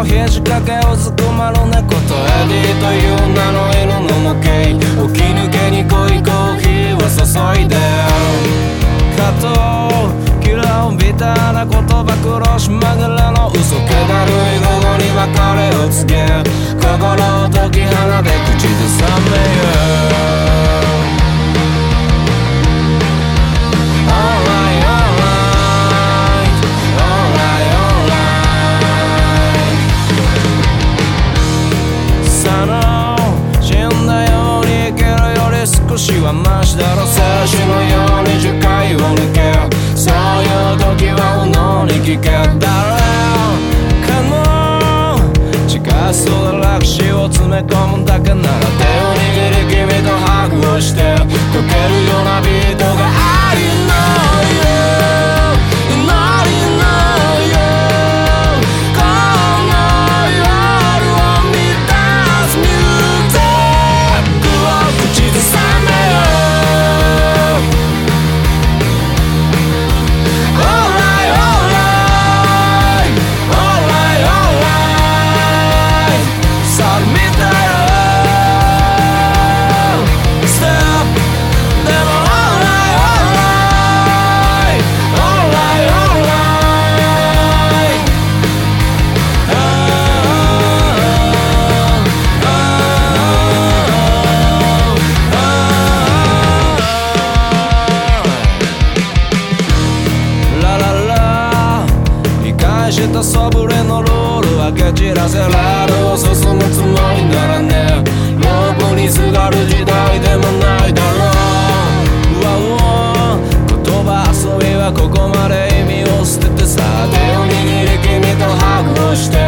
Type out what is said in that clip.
の肘掛けをずくまる猫とエディという名の犬の模型、起き抜けに濃いコーヒーを注いで加藤嫌うビターな言葉苦し紛れの嘘気だるい午後に別れを告げ、心を解き放て口ずさめよ少しはマシだろ青春のように樹海を抜け、そういう時はうのに聞け、誰かの近そうな歴史を詰め込むだけなら手を握り君とハグをして溶けるようなビートがありのよ祈りのよこの夜を満たすミュージックを口ずさしたそぶれのロールは蹴散らせラードを進むつもりならね、ロープにすがる時代でもないだろう。うわうわ言葉遊びはここまで意味を捨ててさ、手を握り君とハグをして